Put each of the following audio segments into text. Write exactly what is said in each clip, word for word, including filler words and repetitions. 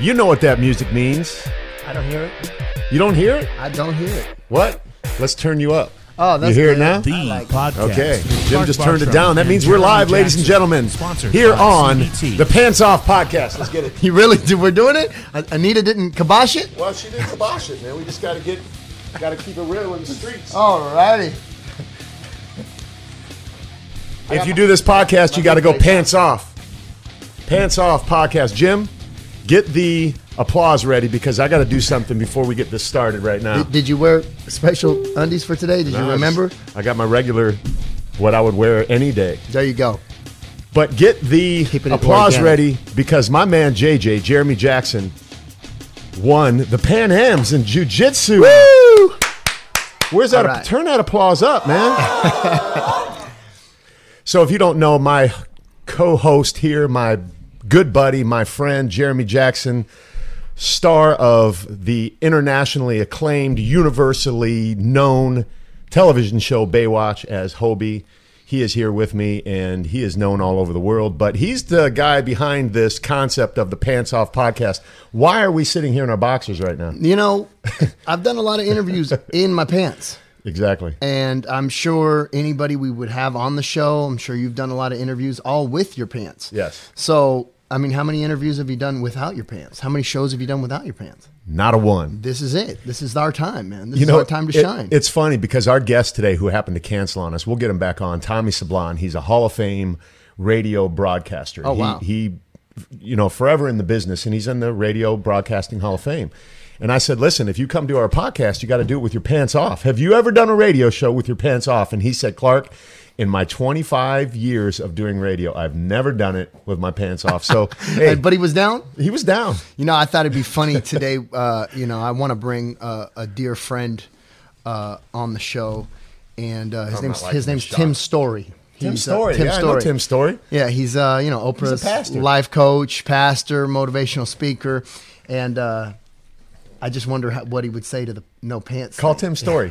You know what that music means. I don't hear it. You don't hear it? I don't hear it. What? Let's turn you up. Oh, that's You hear good. it now? The like podcast. Okay. Jim Clark just turned it Bartram down. That and means we're Jeremy live, ladies and Jackson. gentlemen. Sponsored Here by on C B T. the Pants Off Podcast. Let's get it. You really did? We're doing it? Anita didn't kibosh it? Well, she didn't kibosh it, man. We just got to get, got to keep it real in the streets. Alrighty. If you do this podcast, you got to go pants off. Pants off podcast. Jim, get the applause ready because I got to do something before we get this started right now. Did, did you wear special undies for today? Did you No, I remember? just- I got my regular, what I would wear any day. There you go. But get the Keeping it applause organic. ready because my man J J, Jeremy Jackson, won the Pan Ams in Jiu-Jitsu. Woo! Where's that? All right. Turn that applause up, man. So if you don't know, my co-host here, my good buddy, my friend, Jeremy Jackson, star of the internationally acclaimed, universally known television show Baywatch as Hobie. He is here with me, and he is known all over the world. But he's the guy behind this concept of the Pants Off podcast. Why are we sitting here in our boxers right now? You know, I've done a lot of interviews in my pants. Exactly. And I'm sure anybody we would have on the show, I'm sure you've done a lot of interviews all with your pants. Yes. So, I mean, how many interviews have you done without your pants? How many shows have you done without your pants? Not a one. This is it. This is our time, man. This You is know, our time to it- shine. It's funny because our guest today, who happened to cancel on us, we'll get him back on. Tommy Sablon. He's a Hall of Fame radio broadcaster. Oh, he, wow. He, you know, forever in the business, and he's in the Radio Broadcasting Hall of Fame. And I said, listen, if you come to our podcast, you got to do it with your pants off. Have you ever done a radio show with your pants off? And he said, Clark, in my twenty-five years of doing radio, I've never done it with my pants off. So, hey, but he was down? he was down. You know, I thought it'd be funny today. Uh, you know, I want to bring uh, a dear friend uh, on the show, and uh, his I'm name's not liking his name's this Tim shot. Story. Tim He's, uh, Story. Tim yeah, I know Story. Tim Story. Yeah, he's uh, you know Oprah's pastor. life coach, pastor, motivational speaker, and uh, I just wonder how, what he would say to the no pants. Call thing. Tim Story.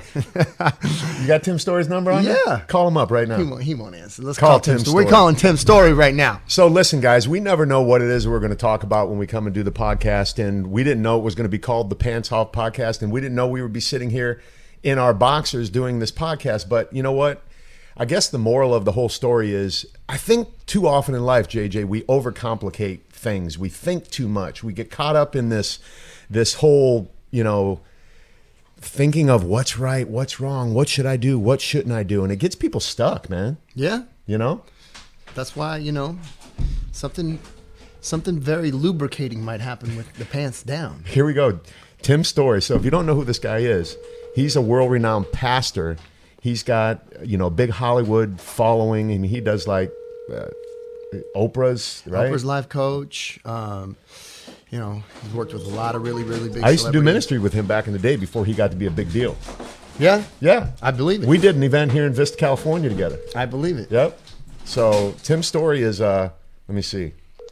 You got Tim Story's number on there? Yeah. Call him up right now. He won't, he won't answer. Let's Call call, Tim. Tim Story. Story. We're calling Tim Story right now. So listen, guys, we never know what it is we're going to talk about when we come and do the podcast, and we didn't know it was going to be called the Pants Off Podcast, and we didn't know we would be sitting here in our boxers doing this podcast. But you know what? I guess the moral of the whole story is I think too often in life, J J, we overcomplicate things. We think too much. We get caught up in this this whole, you know, thinking of what's right, what's wrong, what should I do, what shouldn't I do, and it gets people stuck, man. Yeah, You know? that's why you know something something very lubricating might happen with the pants down. Here we go. Tim Story. So if you don't know who this guy is, he's a world-renowned pastor. He's got, you know, a big Hollywood following, and he does like uh, Oprah's, right? Oprah's life coach. Um, you know, he's worked with a lot of really, really big. I used to do celebrities. ministry with him back in the day before he got to be a big deal. Yeah, Yeah. I believe it. We did an event here in Vista, California together. I believe it. Yep. So Tim Story is, uh, let me see.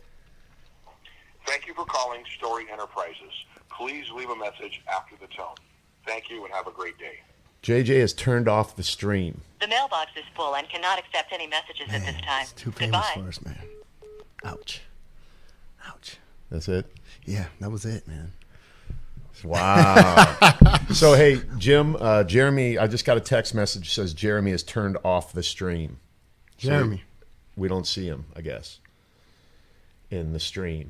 Thank you for calling Story Enterprises. Please leave a message after the tone. Thank you and have a great day. J J has turned off the stream. The mailbox is full and cannot accept any messages at this time. It's too famous Goodbye. for us, man. Ouch. Ouch. That's it. Yeah, that was it, man. Wow. So, hey, Jim, uh, Jeremy, I just got a text message that says Jeremy has turned off the stream. So Jeremy. we don't see him, I guess, in the stream.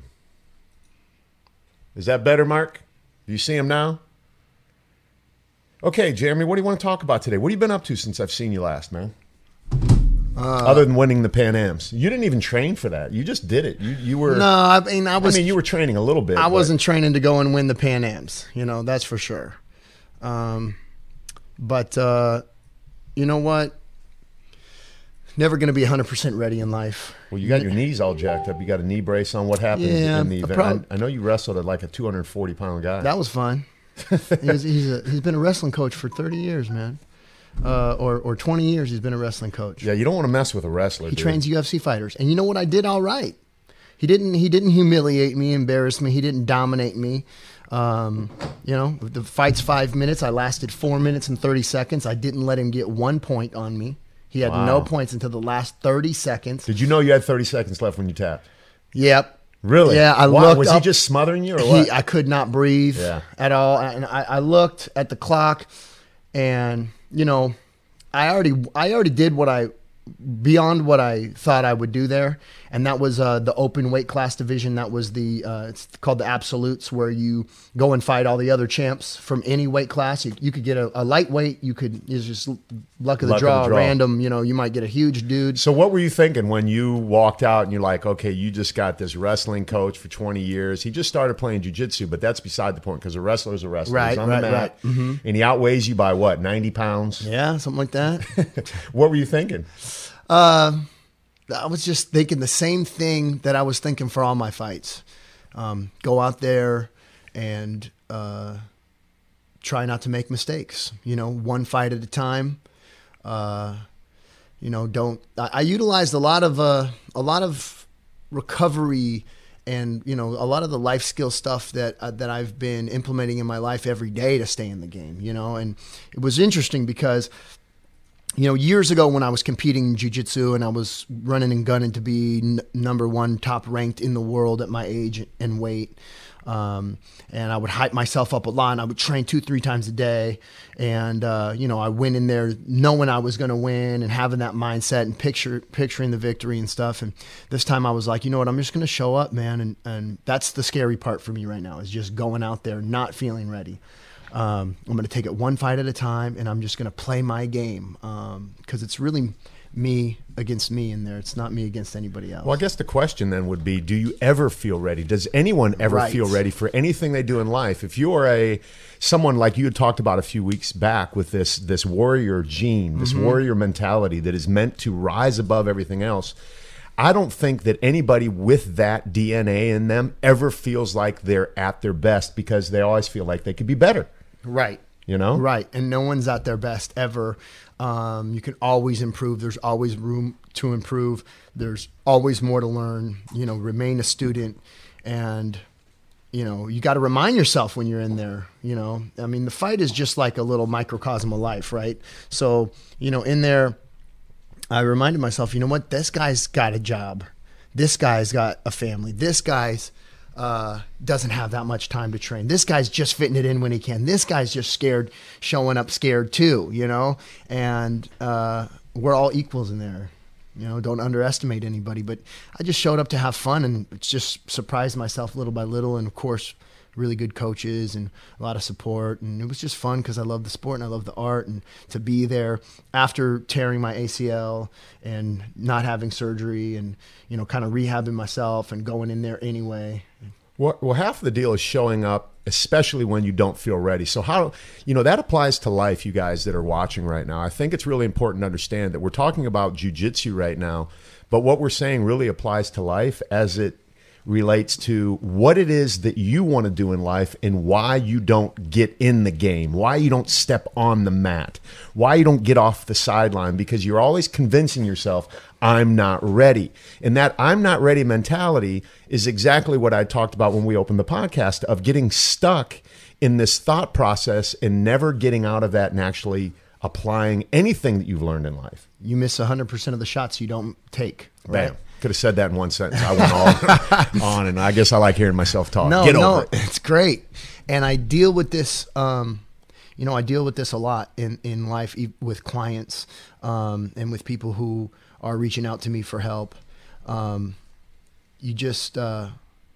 Is that better, Mark? Do you see him now? Okay, Jeremy, what do you want to talk about today? What have you been up to since I've seen you last, man? Uh, Other than winning the Pan Ams. You didn't even train for that. You just did it. You you were No, I mean I I was. mean, you were training a little bit. I but- wasn't training to go and win the Pan Ams. You know, that's for sure. Um, but uh, you know what? Never going to be one hundred percent ready in life. Well, you got your knees all jacked up. You got a knee brace on. What happened Yeah, in the a event? prob- I, I know you wrestled at like a two hundred forty pound guy. That was fun. he's, he's, a, he's been a wrestling coach for thirty years, man. Uh, or, or twenty years he's been a wrestling coach. yeah, you don't want to mess with a wrestler. He dude. trains U F C fighters. And you know what? I did all right. He didn't he didn't humiliate me, embarrass me. He didn't dominate me. Um, you know, the fight's five minutes. I lasted four minutes and thirty seconds. I didn't let him get one point on me. He had Wow. no points until the last thirty seconds. Did you know you had thirty seconds left when you tapped? Yep. Really? Yeah, I Why? looked Was up- he just smothering you or what? He, I could not breathe Yeah. at all, and I, I looked at the clock, and you know, I already I already did what I beyond what I thought I would do there, and that was uh, the open weight class division. That was the uh, it's called the absolutes, where you go and fight all the other champs from any weight class. You, you could get a, a lightweight. You could it's just luck of the Luck of draw, the draw. random. You know, you might get a huge dude. So what were you thinking when you walked out and you're like, okay, you just got this wrestling coach for twenty years. He just started playing jiu-jitsu, but that's beside the point because a wrestler's a wrestler. Right, He's on right, the mat, right. Mhm. and he outweighs you by what, ninety pounds? Yeah, something like that. What were you thinking? Uh, I was just thinking the same thing that I was thinking for all my fights. Um, go out there and uh, try not to make mistakes. You know, one fight at a time. Uh, you know, don't. I, I utilized a lot of uh, a lot of recovery and you know a lot of the life skill stuff that uh, that I've been implementing in my life every day to stay in the game. You know, and it was interesting because. You know, years ago when I was competing in jiu-jitsu and I was running and gunning to be n- number one top ranked in the world at my age and weight, um, and I would hype myself up a lot and I would train two, three times a day. And, uh, you know, I went in there knowing I was going to win and having that mindset and picture picturing the victory and stuff. And this time I was like, you know what, I'm just going to show up, man. And, and that's the scary part for me right now is just going out there, not feeling ready. Um, I'm going to take it one fight at a time, and I'm just going to play my game because um, it's really me against me in there. It's not me against anybody else. Well, I guess the question then would be, do you ever feel ready? Does anyone ever Right. feel ready for anything they do in life? If you're a someone like you had talked about a few weeks back with this this warrior gene, this Mm-hmm. warrior mentality that is meant to rise above everything else, I don't think that anybody with that D N A in them ever feels like they're at their best because they always feel like they could be better. Right. You know? Right. And no one's at their best ever. Um, you can always improve. There's always room to improve. There's always more to learn. You know, remain a student. And, you know, you got to remind yourself when you're in there, you know. I mean, the fight is just like a little microcosm of life, right? So, you know, in there, I reminded myself, you know what? This guy's got a job. This guy's got a family. This guy's uh, doesn't have that much time to train. This guy's just fitting it in when he can. This guy's just scared, showing up scared too, you know? And uh, we're all equals in there. You know, don't underestimate anybody. But I just showed up to have fun and just surprised myself little by little. And, of course, really good coaches and a lot of support. And it was just fun because I love the sport and I love the art. And to be there after tearing my A C L and not having surgery and, you know, kind of rehabbing myself and going in there anyway. Well, well, half of the deal is showing up, especially when you don't feel ready. So how, you know, that applies to life, you guys that are watching right now. I think it's really important to understand that we're talking about jiu-jitsu right now, but what we're saying really applies to life as it relates to what it is that you want to do in life and why you don't get in the game, why you don't step on the mat, why you don't get off the sideline, because you're always convincing yourself, I'm not ready. And that I'm not ready mentality is exactly what I talked about when we opened the podcast, of getting stuck in this thought process and never getting out of that and actually applying anything that you've learned in life. You miss one hundred percent of the shots you don't take. Right? Bam. Could have said that in one sentence. I went all on, and I guess I like hearing myself talk. No, Get no, over it. it's great. And I deal with this, um, you know, I deal with this a lot in, in life e- with clients um, and with people who are reaching out to me for help. Um, you just, uh,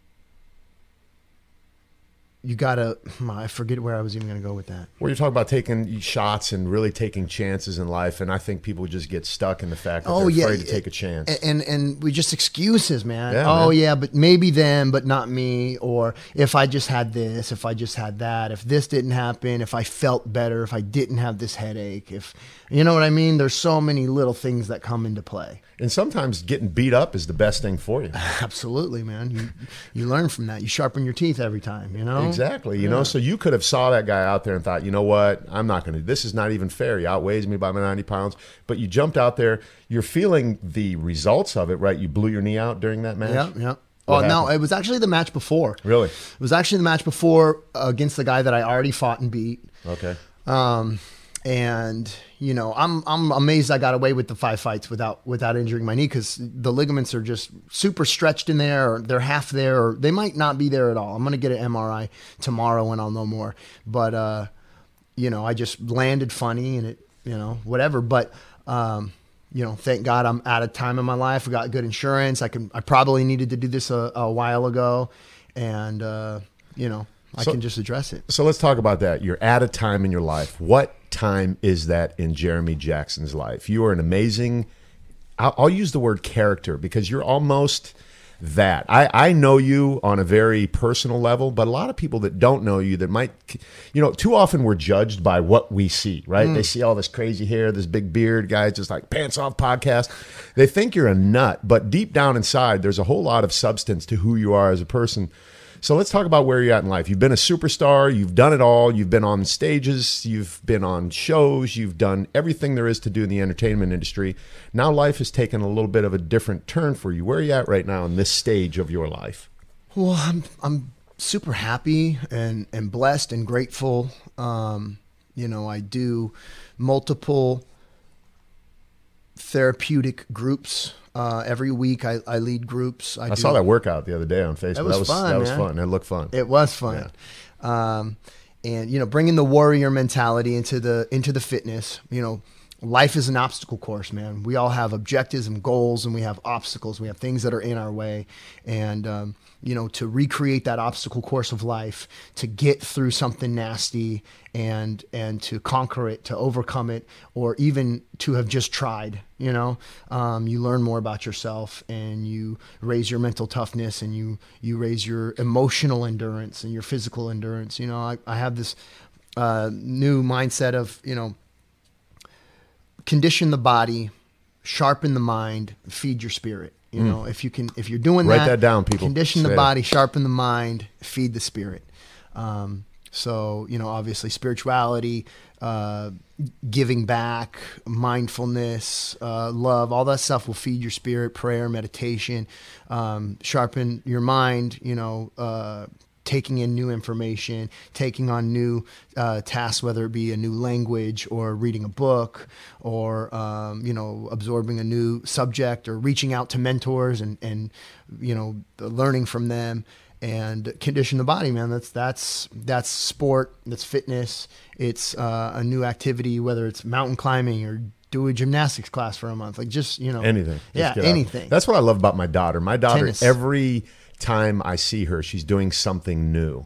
you gotta, I forget where I was even going to go with that. Well, you're talking about taking shots and really taking chances in life, and I think people just get stuck in the fact that Oh they're yeah, afraid to take a chance. and and we just excuses, man. Yeah, oh man. yeah, but maybe them, but not me. Or if I just had this, if I just had that, if this didn't happen, if I felt better, if I didn't have this headache, if you know what I mean. There's so many little things that come into play. And sometimes getting beat up is the best thing for you. Absolutely, man. You you learn from that. You sharpen your teeth every time. You know Exactly. You know, so you could have saw that guy out there and thought, you know what, I'm not going to, this is not even fair. He outweighs me by ninety pounds. But you jumped out there. You're feeling the results of it, right? You blew your knee out during that match? Yeah, yeah. What Oh no, happened? it was actually the match before. Really? It was actually the match before uh, against the guy that I already fought and beat. Okay. Um, and you know, I'm I'm amazed I got away with the five fights without without injuring my knee, because the ligaments are just super stretched in there, or they're half there, or they might not be there at all. I'm gonna get an M R I tomorrow and I'll know more. But uh, you know, I just landed funny and it, you know, whatever. But um, you know, thank God I'm at a time in my life. I got good insurance. I can. I probably needed to do this a, a while ago, and uh, you know, I So- can just address it. So let's talk about that. You're at a time in your life. What time is that in Jeremy Jackson's life? You are an amazing, I'll, I'll use the word character, because you're almost that. I, I know you on a very personal level, but a lot of people that don't know you, that might, you know, too often we're judged by what we see, right? They see all this crazy hair, this big beard, guys just like Pants Off podcast. They think you're a nut, but deep down inside, there's a whole lot of substance to who you are as a person. So let's talk about where you're at in life. You've been a superstar. You've done it all. You've been on stages. You've been on shows. You've done everything there is to do in the entertainment industry. Now life has taken a little bit of a different turn for you. Where are you at right now in this stage of your life? Well, I'm I'm super happy and, and blessed and grateful. Um, you know, I do multiple therapeutic groups. Uh, every week I, I lead groups. I, I do, saw that workout the other day on Facebook. That was fun, That was man. fun. It looked fun. It was fun. Um, and, you know, bringing the warrior mentality into the into the fitness. You know, life is an obstacle course, man. We all have objectives and goals, and we have obstacles. We have things that are in our way. And, um, you know, to recreate that obstacle course of life, to get through something nasty and and to conquer it, to overcome it, or even to have just tried, you know, um, you learn more about yourself, and you raise your mental toughness, and you you raise your emotional endurance and your physical endurance. You know, I, I have this uh, new mindset of, you know, condition the body, sharpen the mind, feed your spirit. You know, if you can, if you're doing Write that, that down, people. Condition Say the it. body, sharpen the mind, feed the spirit. Um, so, you know, obviously spirituality, uh, giving back, mindfulness, uh, love, all that stuff will feed your spirit. Prayer, meditation, um, sharpen your mind. You know, uh, taking in new information, taking on new uh, tasks, whether it be a new language or reading a book, or um, you know, absorbing a new subject, or reaching out to mentors and and you know, learning from them, and condition the body, man. That's that's that's sport, that's fitness. It's uh, a new activity, whether it's mountain climbing or do a gymnastics class for a month, like just, you know, Anything. Just Yeah, get out. anything. That's what I love about my daughter. My daughter, Tennis. every time I see her, she's doing something new,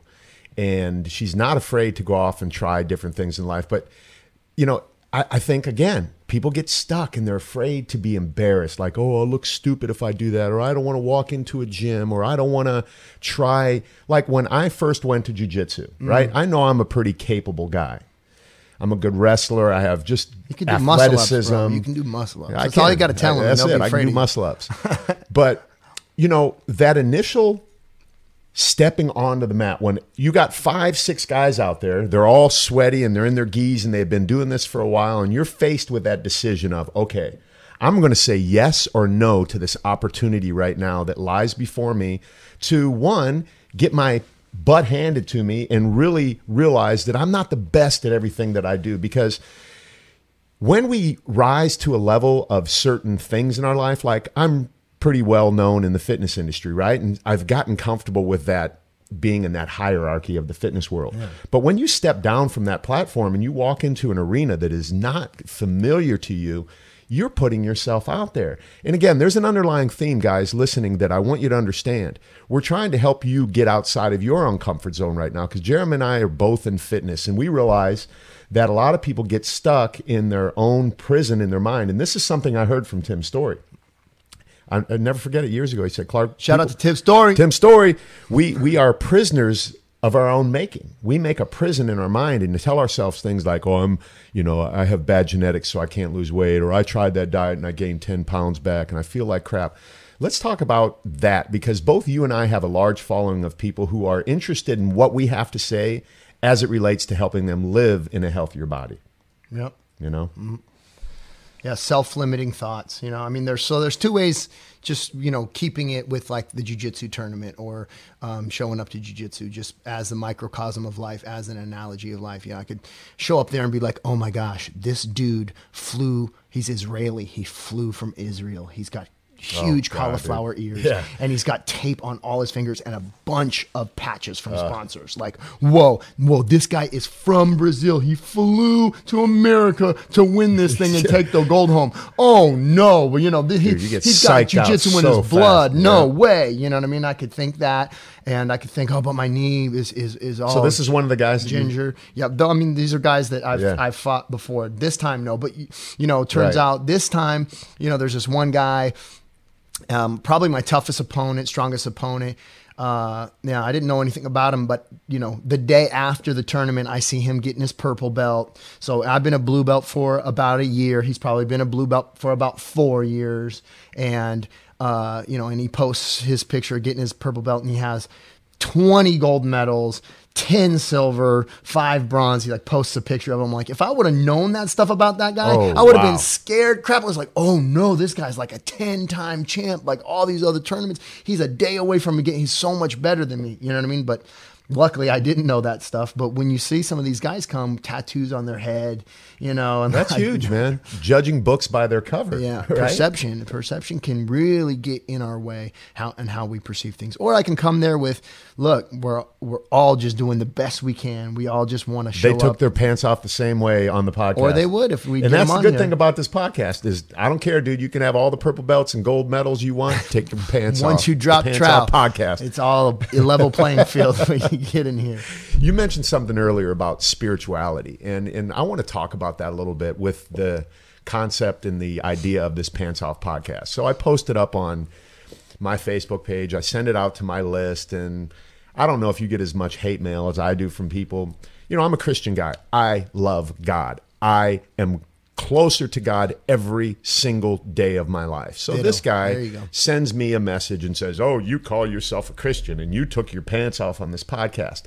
and she's not afraid to go off and try different things in life. But, you know, I, I think, again, people get stuck and they're afraid to be embarrassed. Like, oh, I'll look stupid if I do that, or I don't want to walk into a gym, or I don't want to try. Like when I first went to jiu-jitsu, Mm-hmm. right? I know I'm a pretty capable guy. I'm a good wrestler. I have just You can do muscle ups, athleticism. bro. You can do muscle ups. I That's all you can. got to tell I- them. That's and they'll it. be I afraid can of do you. muscle ups. But, you know, that initial stepping onto the mat, when you got five, six guys out there, they're all sweaty and they're in their gis and they've been doing this for a while, and you're faced with that decision of, okay, I'm going to say yes or no to this opportunity right now that lies before me to, one, get my butt handed to me and really realize that I'm not the best at everything that I do. Because when we rise to a level of certain things in our life, like I'm pretty well known in the fitness industry, right? And I've gotten comfortable with that, being in that hierarchy of the fitness world. Yeah. But when you step down from that platform and you walk into an arena that is not familiar to you, you're putting yourself out there. And again, there's an underlying theme, guys, listening, that I want you to understand. We're trying to help you get outside of your own comfort zone right now, because Jeremy and I are both in fitness, and we realize that a lot of people get stuck in their own prison in their mind. And this is something I heard from Tim Story. I, I never forget it. Years ago, he said, Clark, Shout people, out to Tim Story. Tim Story, we, we are prisoners of our own making. We make a prison in our mind and to tell ourselves things like, oh, I'm, you know, I have bad genetics, so I can't lose weight, or I tried that diet and I gained ten pounds back and I feel like crap. Let's talk about that, because both you and I have a large following of people who are interested in what we have to say as it relates to helping them live in a healthier body. Yep. You know? Yeah, self-limiting thoughts. You know, I mean, there's so there's two ways. Just, you know, keeping it with like the jiu-jitsu tournament or um, showing up to jiu-jitsu just as a microcosm of life, as an analogy of life. Yeah, I could show up there and be like, oh my gosh, this dude flew. He's Israeli. He flew from Israel. He's got huge Oh, God, cauliflower dude. ears, Yeah. and he's got tape on all his fingers and a bunch of patches from sponsors. Like, whoa, whoa, this guy is from Brazil. He flew to America to win this thing and take the gold home. Oh no, well, you know, he, Dude, you get he's got psyched out jiu-jitsu in so his blood. fast. No Yeah. way. You know what I mean? I could think that, and I could think, oh, but my knee is is is all. So this is one of the guys that you- ginger. Yeah, though, I mean, these are guys that I've Yeah. I've fought before. This time, no, but you, you know, it turns Right. out this time, you know, there's this one guy. Um, probably my toughest opponent, strongest opponent. Uh, yeah, I didn't know anything about him, but you know, the day after the tournament, I see him getting his purple belt. So I've been a blue belt for about a year. He's probably been a blue belt for about four years. And, uh, you know, and he posts his picture getting his purple belt, and he has twenty gold medals, ten silver, five bronze. He like posts a picture of him. Like, if I would have known that stuff about that guy, Oh, I would have wow. been scared crap. I was like, oh no, this guy's like a ten time champ, like all these other tournaments. He's a day away from getting, he's so much better than me. You know what I mean? But luckily I didn't know that stuff. But when you see some of these guys come, tattoos on their head, you know, and That's like, huge, man. Judging books by their cover. Yeah, right? perception. Perception can really get in our way, how and how we perceive things. Or I can come there with, look, we're we're all just doing the best we can. We all just want to show They took up. their pants off the same way on the podcast. Or they would if we And get that's them the on good here. thing about this podcast is I don't care, dude. You can have all the purple belts and gold medals you want. Take your pants off. Once you drop The Pants trout, Off podcast. it's all a level playing field when you get in here. You mentioned something earlier about spirituality, and and I want to talk about that a little bit with the concept and the idea of this Pants Off podcast. So I posted up on my Facebook page. I send it out to my list, and I don't know if you get as much hate mail as I do from people. You know, I'm a Christian guy. I love God. I am closer to God every single day of my life. So Ditto. this guy There you go. sends me a message and says, "Oh, you call yourself a Christian and you took your pants off on this podcast."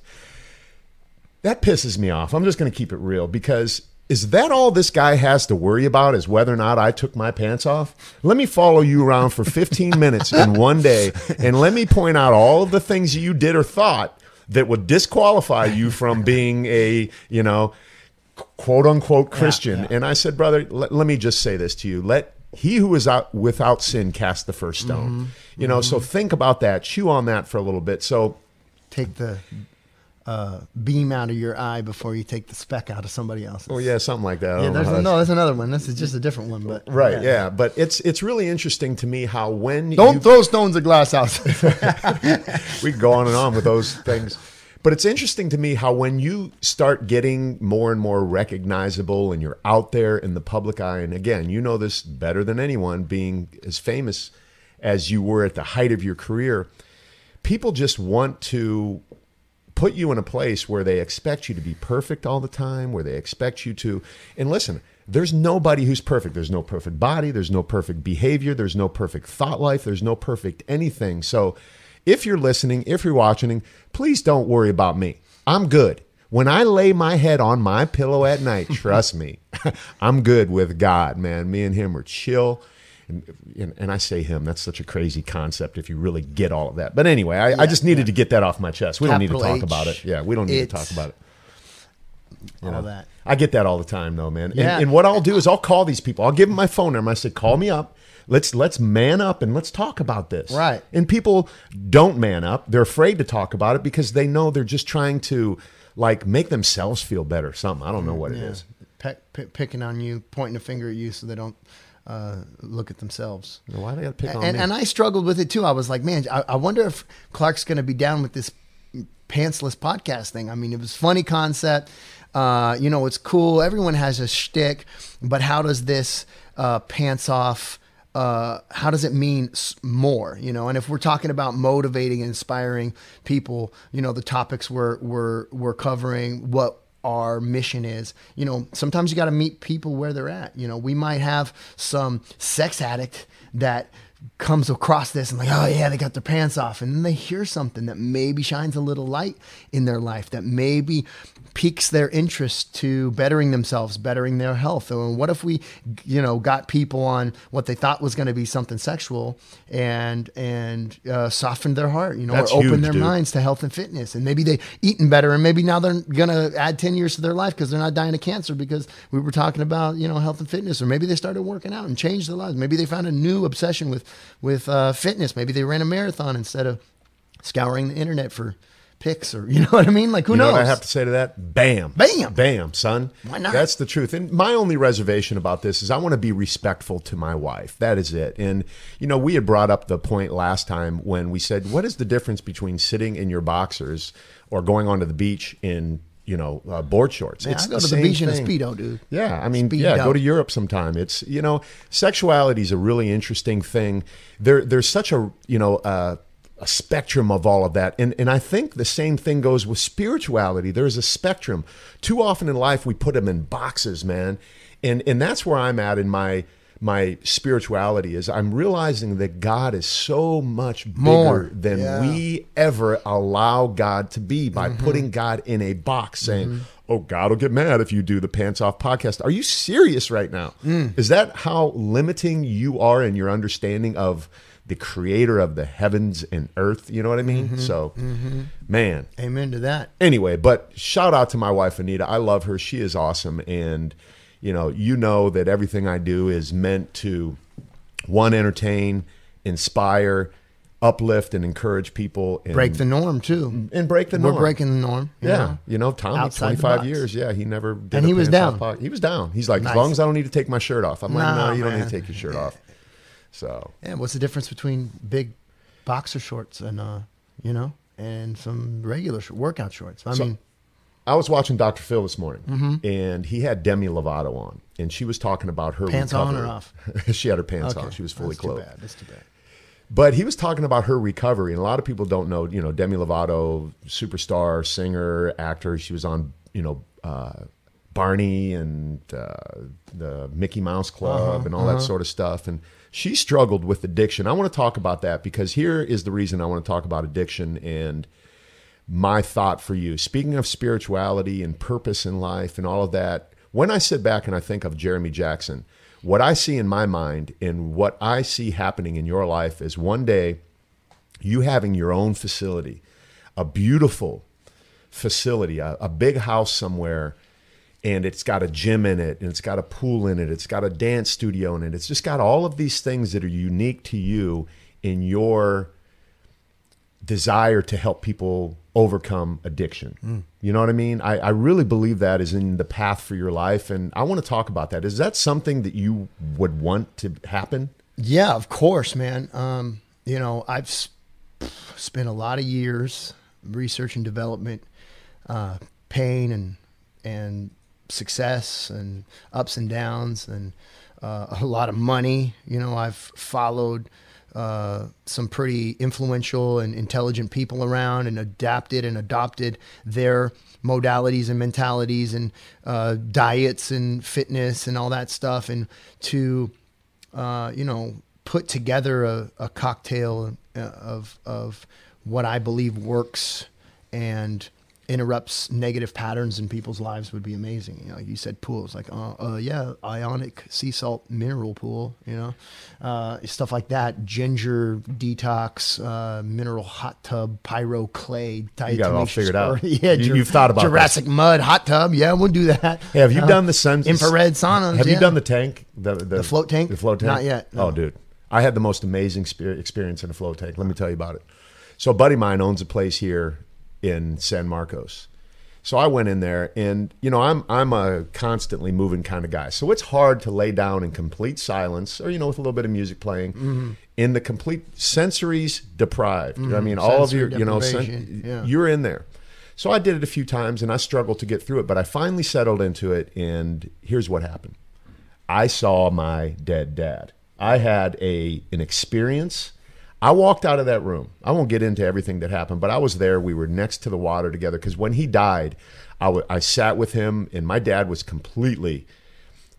That pisses me off. I'm just going to keep it real, because is that all this guy has to worry about, is whether or not I took my pants off? Let me follow you around for fifteen minutes in one day, and let me point out all of the things you did or thought that would disqualify you from being a, you know, quote unquote Christian. yeah. And I said, brother, let, let me just say this to you. Let he who is out without sin cast the first stone. Mm-hmm. You know, so think about that. Chew on that for a little bit. So Take the uh, beam out of your eye before you take the speck out of somebody else's. Oh yeah, something like that. I Yeah, don't know there's how a, that's- no, there's another one. This is just a different one, but Right, yeah. But it's it's really interesting to me how when Don't you, throw stones at glass house. we can go on and on with those things. But it's interesting to me how when you start getting more and more recognizable and you're out there in the public eye, and again, you know this better than anyone, being as famous as you were at the height of your career, people just want to put you in a place where they expect you to be perfect all the time, where they expect you to, and listen, there's nobody who's perfect. There's no perfect body. There's no perfect behavior. There's no perfect thought life. There's no perfect anything. So if you're listening, if you're watching, please don't worry about me. I'm good. When I lay my head on my pillow at night, trust me, I'm good with God, man. Me and him are chill. And, and, and I say him, that's such a crazy concept if you really get all of that. But anyway, I, I just needed to get that off my chest. We don't need to Capital talk H, about it. Yeah, we don't need to it's talk about it. You all know, that. I get that all the time, though, man. Yeah. And, and what I'll do is I'll call these people. I'll give them my phone number. I say, call me up. Let's let's man up and let's talk about this. Right. And people don't man up. They're afraid to talk about it because they know they're just trying to like make themselves feel better. Something. I don't know what it Yeah. is. Peck, pick, picking on you, pointing a finger at you so they don't uh, look at themselves. Why do they got to pick on And, me? and I struggled with it too. I was like, man, I, I wonder if Clark's going to be down with this pantsless podcast thing. I mean, it was a funny concept. Uh, you know, it's cool. Everyone has a shtick, but how does this uh, pants off? Uh, how does it mean s- more? You know, and if we're talking about motivating and inspiring people, you know, the topics we're we're we're covering, what our mission is, you know, sometimes you got to meet people where they're at. You know, we might have some sex addict that comes across this and like, oh yeah, they got their pants off. And then they hear something that maybe shines a little light in their life, that maybe piques their interest to bettering themselves, bettering their health. And what if we, you know, got people on what they thought was going to be something sexual and, and uh, softened their heart, you know, That's or opened huge, their dude. minds to health and fitness. And maybe they eaten better, and maybe now they're going to add ten years to their life because they're not dying of cancer because we were talking about, you know, health and fitness. Or maybe they started working out and changed their lives. Maybe they found a new obsession with, with uh, fitness. Maybe they ran a marathon instead of scouring the internet for pics, or you know what I mean? Like, who You know knows? what I have to say to that? Bam. Bam. Bam, son. Why not? That's the truth. And my only reservation about this is I want to be respectful to my wife. That is it. And, you know, we had brought up the point last time when we said, what is the difference between sitting in your boxers or going onto the beach in, you know, uh, board shorts? Man, it's I go the to the same beach in a thing. Speedo, dude. Yeah, I mean, Speed yeah, up. go to Europe sometime. It's, you know, sexuality is a really interesting thing. There, there's such a, you know, uh, a spectrum of all of that. And and I think the same thing goes with spirituality. There's a spectrum. Too often in life, we put them in boxes, man. And and that's where I'm at in my my spirituality is I'm realizing that God is so much bigger More. than Yeah. we ever allow God to be by putting God in a box saying, oh, God will get mad if you do the Pants Off podcast. Are you serious right now? Is that how limiting you are in your understanding of the creator of the heavens and earth? You know what I mean? So, man. Amen to that. Anyway, but shout out to my wife, Anita. I love her. She is awesome. And, you know, you know that everything I do is meant to, one, entertain, inspire, uplift, and encourage people. And, Break the norm too. and break the We're norm. breaking the norm. you Yeah, know? you know, Tommy, Outside the twenty-five box. years. Yeah, he never did And a he was Pants Off down. pod- He was down. He's like, Nice. as long as I don't need to take my shirt off. I'm like, No, no, you don't man. need to take your shirt off. So, Yeah, what's the difference between big boxer shorts and uh, you know, and some regular sh- workout shorts? I So- mean, I was watching Doctor Phil this morning, Mm-hmm. and he had Demi Lovato on, and she was talking about her Pants on recovery. or off? She had her pants okay. on. She was fully That's clothed. Too bad. That's too bad. But he was talking about her recovery, and a lot of people don't know, you know, Demi Lovato, superstar, singer, actor. She was on, you know, uh, Barney and uh, the Mickey Mouse Club Uh-huh, and all that sort of stuff. And she struggled with addiction. I want to talk about that because here is the reason I want to talk about addiction and my thought for you. Speaking of spirituality and purpose in life and all of that, when I sit back and I think of Jeremy Jackson, what I see in my mind and what I see happening in your life is one day you having your own facility, a beautiful facility, a, a big house somewhere, and it's got a gym in it, and it's got a pool in it, it's got a dance studio in it. It's just got all of these things that are unique to you in your desire to help people overcome addiction. Mm. You know what I mean? I, I really believe that is in the path for your life, and I want to talk about that. Is that something that you would want to happen? Yeah, of course, man. Um, you know, I've sp- spent a lot of years research and development, uh, pain and and success and ups and downs and uh, a lot of money. You know, I've followed uh, some pretty influential and intelligent people around and adapted and adopted their modalities and mentalities and uh, diets and fitness and all that stuff, and to uh, you know, put together a, a cocktail of of what I believe works and interrupts negative patterns in people's lives would be amazing. You know, you said pools, like, uh, uh yeah, ionic sea salt mineral pool, you know, uh, stuff like that. Ginger detox, uh, mineral hot tub, pyro clay. You got it all figured out. Yeah, You- Jur- you've thought about Jurassic mud hot tub. Yeah, we'll do that. Hey, have you Uh, done the sun infrared saunas? Have you yeah. done the tank? The, the, The float tank? The float tank? Not yet, no. Oh, dude. I had the most amazing spe- experience in a float tank. Let me tell you about it. So a buddy of mine owns a place here in San Marcos. So I went in there, and you know, I'm I'm a constantly moving kind of guy. So it's hard to lay down in complete silence, or you know, with a little bit of music playing, Mm-hmm. in the complete sensories deprived. I mean, all of your, Sensory you know, deprivation, sen- yeah. you're in there. So I did it a few times, and I struggled to get through it, but I finally settled into it. And here's what happened: I saw my dead dad. I had a an experience. I walked out of that room. I won't get into everything that happened, but I was there. We were next to the water together because when he died, I, w- I sat with him, and my dad was completely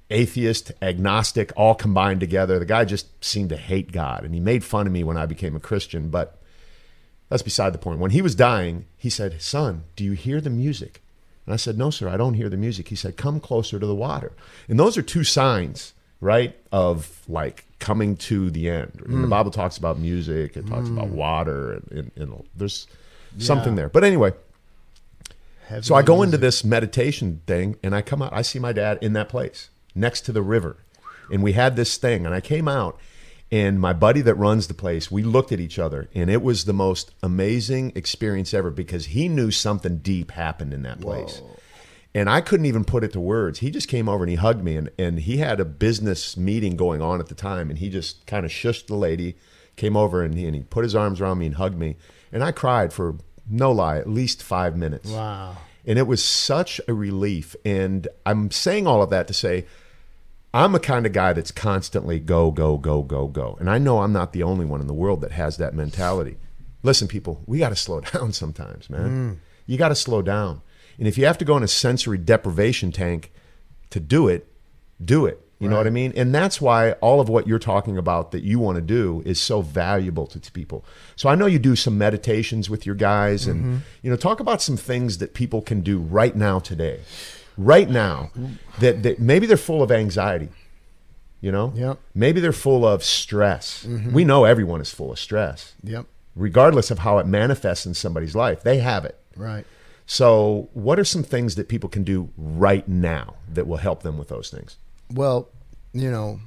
atheist, agnostic, all combined together. The guy just seemed to hate God, and he made fun of me when I became a Christian, but that's beside the point. When he was dying, he said, "Son, do you hear the music?" And I said, "No, sir, I don't hear the music." He said, "Come closer to the water." And those are two signs, right, of like coming to the end. Mm. The Bible talks about music, it talks mm. about water, and, and, and there's yeah. something there. But anyway, Heavy so I go music. into this meditation thing, and I come out, I see my dad in that place next to the river. And we had this thing, and I came out, and my buddy that runs the place, we looked at each other, and it was the most amazing experience ever because he knew something deep happened in that place. Whoa. And I couldn't even put it to words. He just came over and he hugged me, and, and he had a business meeting going on at the time, and he just kind of shushed the lady, came over, and he, and he put his arms around me and hugged me. And I cried for, no lie, at least five minutes. Wow. And it was such a relief. And I'm saying all of that to say, I'm a kind of guy that's constantly go, go, go, go, go. And I know I'm not the only one in the world that has that mentality. Listen, people, we got to slow down sometimes, man. Mm. You got to slow down. And if you have to go in a sensory deprivation tank to do it, do it. You right. know what I mean? And that's why all of what you're talking about that you want to do is so valuable to, to people. So I know you do some meditations with your guys and, mm-hmm. you know, talk about some things that people can do right now today. Right now, that, that maybe they're full of anxiety, you know? Yep. Maybe they're full of stress. Mm-hmm. We know everyone is full of stress. Yep. Regardless of how it manifests in somebody's life, they have it. Right. So what are some things that people can do right now that will help them with those things? Well, you know,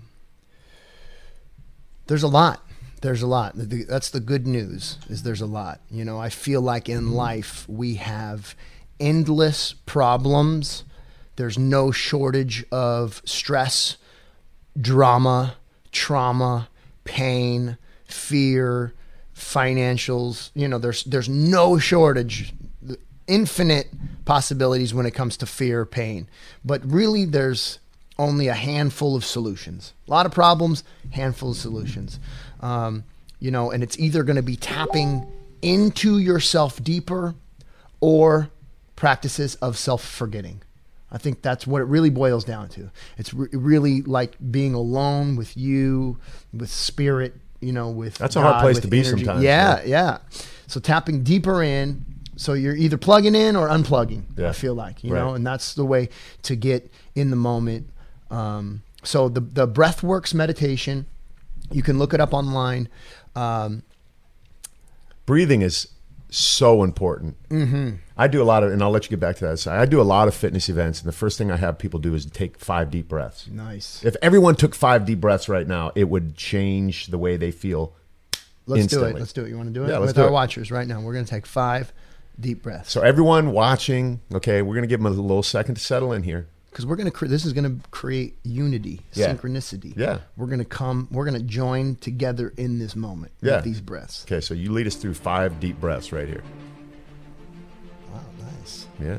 there's a lot. There's a lot. That's the good news, is there's a lot. You know, I feel like in life we have endless problems. There's no shortage of stress, drama, trauma, pain, fear, financials. You know, there's there's no shortage, infinite possibilities when it comes to fear, pain. But really, there's only a handful of solutions. A lot of problems, handful of solutions. Um, you know, and it's either going to be tapping into yourself deeper or practices of self-forgetting. I think that's what it really boils down to. It's re- really like being alone with you, with spirit, you know, with That's a God, hard place with to be energy. sometimes. Yeah, right? yeah. So tapping deeper in, so you're either plugging in or unplugging, yeah. I feel like, you right. know, and that's the way to get in the moment. Um, so the, the Breathworks meditation, you can look it up online. Um, Breathing is so important. Mm-hmm. I do a lot of, and I'll let you get back to that. So I do a lot of fitness events, and the first thing I have people do is take five deep breaths. Nice. If everyone took five deep breaths right now, it would change the way they feel. Let's instantly. do it. Let's do it. You want to do it? Yeah, let's With do our it. watchers right now. We're going to take five deep breaths. So everyone watching, okay, we're going to give them a little second to settle in here. Because we're going to, cre- this is going to create unity, Yeah. synchronicity. Yeah. We're going to come, we're going to join together in this moment Yeah. with these breaths. Okay, so you lead us through five deep breaths right here. Wow, nice. Yeah.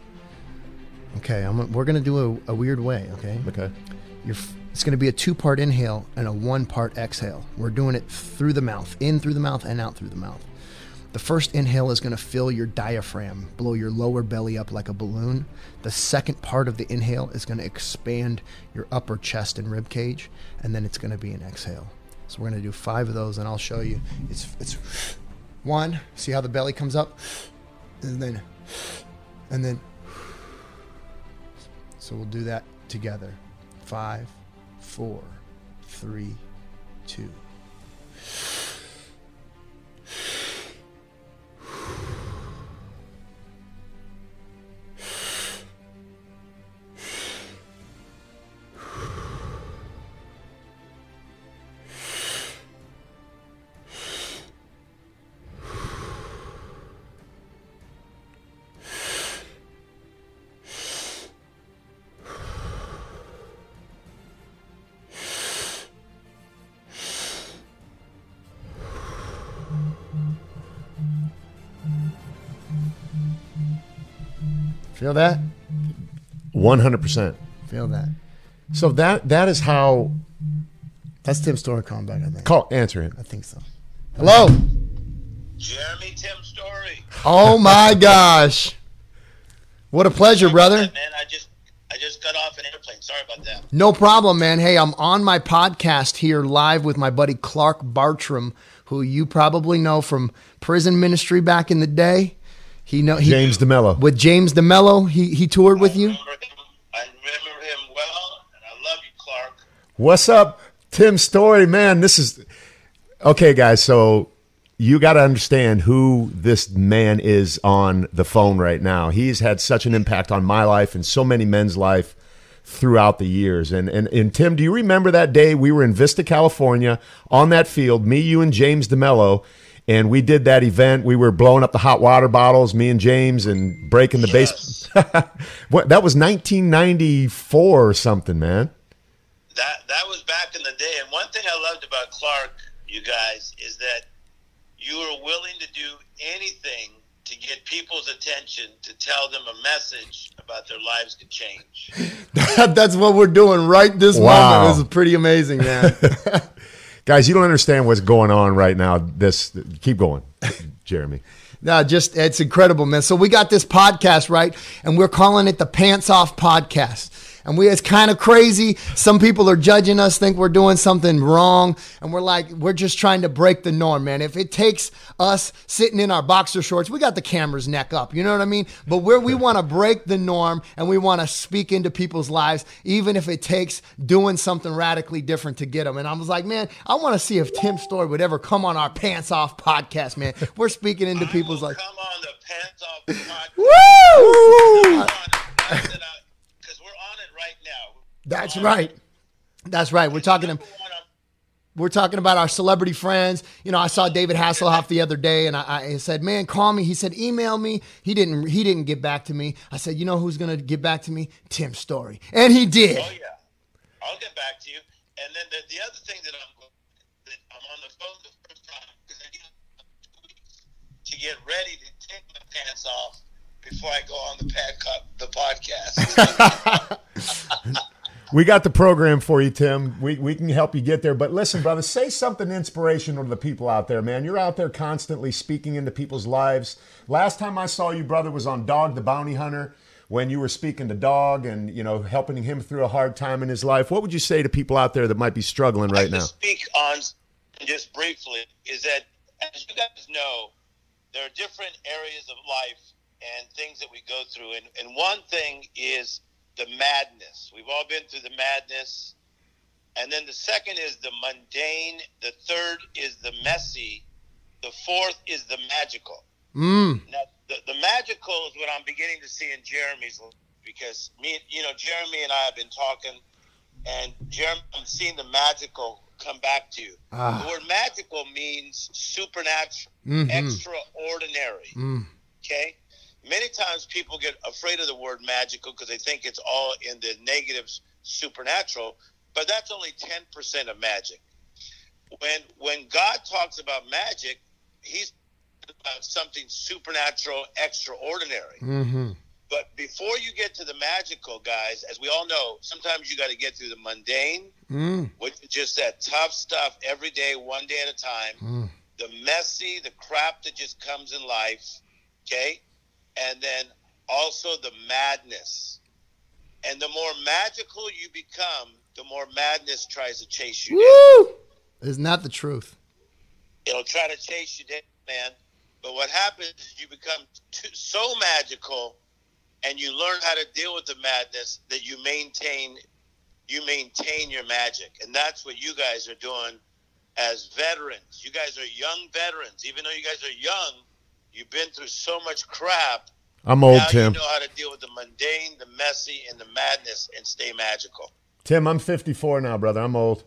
Okay, I'm, we're going to do a, a weird way, okay? Okay. You're, f- it's going to be a two-part inhale and a one-part exhale. We're doing it through the mouth, in through the mouth and out through the mouth. The first inhale is going to fill your diaphragm, blow your lower belly up like a balloon. The second part of the inhale is going to expand your upper chest and rib cage, and then it's going to be an exhale. So we're going to do five of those, and I'll show you. It's it's one. See how the belly comes up, and then and then. So we'll do that together. Five, four, three, two. Feel that? one hundred percent. Feel that. So that that is how... That's Tim Story calling back, I think. Call, answer him. I think so. Hello? Jeremy Tim Story. Oh my gosh. What a pleasure, brother. Man, I just I just got off an airplane. Sorry. Sorry about that. No problem, man. Hey, I'm on my podcast here live with my buddy Clark Bartram, who you probably know from prison ministry back in the day. He know he, James DeMello. With James DeMello, he he toured with I you. remember him, I remember him well, and I love you, Clark. What's up, Tim Story? Man, this is okay, guys. So you got to understand who this man is on the phone right now. He's had such an impact on my life and so many men's life throughout the years. And, and and Tim, do you remember that day we were in Vista, California, on that field, me, you, and James DeMello, and we did that event. We were blowing up the hot water bottles, me and James, and breaking the Yes. base. What, that was nineteen ninety-four or something, man. That that was back in the day. And one thing I loved about Clark, you guys, is that you were willing to do anything to get people's attention, to tell them a message about their lives could change. That's what we're doing right this Wow. moment. This is pretty amazing, man. Guys, you don't understand what's going on right now. This keep going, Jeremy. No, just it's incredible, man. So we got this podcast, right? And we're calling it the Pants Off Podcast. And we it's kind of crazy. Some people are judging us, think we're doing something wrong. And we're like, we're just trying to break the norm, man. If it takes us sitting in our boxer shorts, we got the camera's neck up. You know what I mean? But where we want to break the norm and we want to speak into people's lives, even if it takes doing something radically different to get them. And I was like, man, I want to see if Tim Story would ever come on our Pants Off Podcast, man. We're speaking into people's I will lives. come on the Pants Off podcast. Woo! Because we're on it right now. That's We're on right. it. That's right. We're talking to Number one on- We're talking about our celebrity friends. You know, I saw David Hasselhoff the other day, and I, I said, "Man, call me." He said, "Email me." He didn't. He didn't get back to me. I said, "You know who's gonna get back to me? Tim Story," and he did. Oh yeah, I'll get back to you. And then the, the other thing that I'm that I'm on the phone the first time because I need two weeks to get ready to take my pants off before I go on the pad cup, the podcast. We got the program for you, Tim. We we can help you get there. But listen, brother, say something inspirational to the people out there, man. You're out there constantly speaking into people's lives. Last time I saw you, brother, was on Dog the Bounty Hunter when you were speaking to Dog and, you know, helping him through a hard time in his life. What would you say to people out there that might be struggling right I now? can speak on just briefly is that, as you guys know, there are different areas of life and things that we go through. And, and one thing is the madness. We've all been through the madness. And then the second is the mundane. The third is the messy. The fourth is the magical. Mm. Now, the, the magical is what I'm beginning to see in Jeremy's life because me, you know, Jeremy and I have been talking, and Jeremy, I'm seeing the magical come back to you. Ah. The word magical means supernatural, Mhm. extraordinary. Mm. Okay? Many times people get afraid of the word magical because they think it's all in the negatives, supernatural, but that's only ten percent of magic. When when God talks about magic, he's talking about something supernatural, extraordinary. Mm-hmm. But before you get to the magical, guys, as we all know, sometimes you got to get through the mundane, Mm. which is just that tough stuff every day, one day at a time. Mm. The messy, the crap that just comes in life, okay? And then also the madness. And the more magical you become, the more madness tries to chase you down. Woo! Isn't that the truth? It'll try to chase you down, man. But what happens is you become too, so magical, and you learn how to deal with the madness that you maintain you maintain your magic. And that's what you guys are doing as veterans. You guys are young veterans. Even though you guys are young, you've been through so much crap. I'm old, now Tim. you know how to deal with the mundane, the messy, and the madness and stay magical. Tim, I'm fifty-four now, brother. I'm old.